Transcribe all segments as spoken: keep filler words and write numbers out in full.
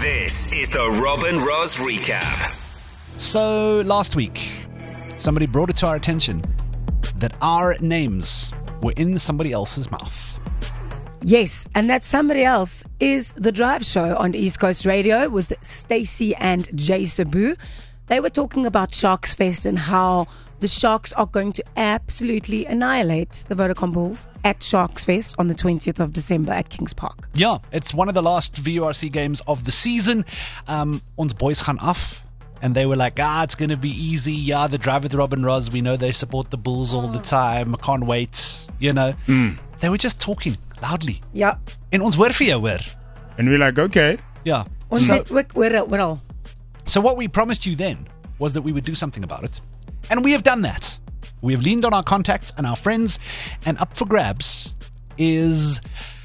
This is the Rob and Roz recap. So last week, somebody brought it to our attention that our names were in somebody else's mouth. Yes, and that somebody else is The Drive Show on East Coast Radio with Stacey and Jay Sabu. They were talking about Sharks Fest and how the Sharks are going to absolutely annihilate the Vodacom Bulls at Sharks Fest on the twentieth of December at Kings Park. Yeah, it's one of the last V U R C games of the season. Um, ons boys gaan af. And they were like, ah, it's going to be easy. Yeah, the Drive with Rob and Roz. We know they support the Bulls all the time. I can't wait. You know. Mm. They were just talking loudly. Ja. En ons hoor vir jou hoor. And we're like, okay. Yeah. Ons So, het ook hoor hoor al. so what we promised you then was that we would do something about it. And we have done that. We have leaned on our contacts and our friends. And up for grabs is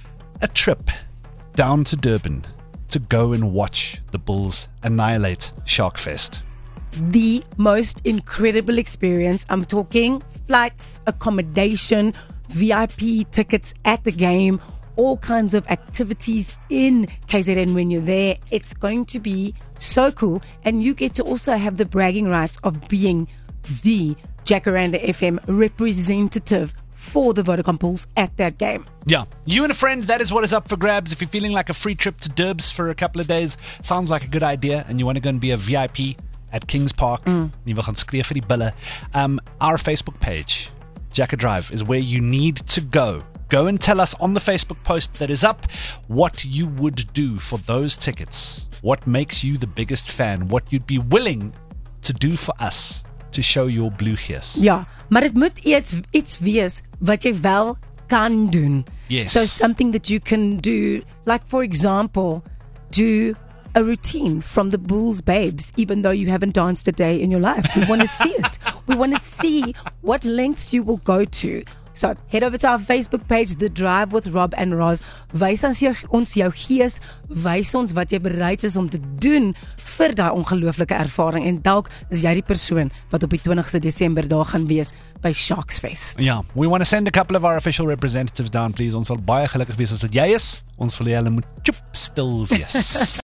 a trip down to Durban to go and watch the Bulls annihilate Shark Fest. The most incredible experience. I'm talking flights, accommodation, V I P tickets at the game, all kinds of activities in K Z N when you're there. It's going to be so cool. And you get to also have the bragging rights of being the Jacaranda F M representative for the Vodacom Bulls at that game. Yeah, you and a friend, that is what is up for grabs. If you're feeling like a free trip to Durbs for a couple of days, sounds like a good idea, and you want to go and be a V I P at Kings Park, mm. jy wil gaan skree vir die bulle. Um, our Facebook page, Jacker Drive, is where you need to go. Go and tell us on the Facebook post that is up what you would do for those tickets. What makes you the biggest fan? What you'd be willing to do for us to show your blue gees. Ja, maar dit moet iets iets wees wat jy wel kan doen. Yes. So something that you can do, like for example, do a routine from the Bulls Babes, even though you haven't danced a day in your life. We want to see it. We want to see what lengths you will go to. So head over to our Facebook page, The Drive with Rob and Roz. Wys ons jou, ons jou gees, wys ons wat jy bereid is om te doen vir daai ongelooflike ervaring. En dalk is jy die persoon wat op die twintigste Desember daar gaan wees by Sharks Fest. Yeah, we want to send a couple of our official representatives down, please. Ons sal baie gelukkig wees as dit jy is. Ons wil jy hulle moet choep stil wees.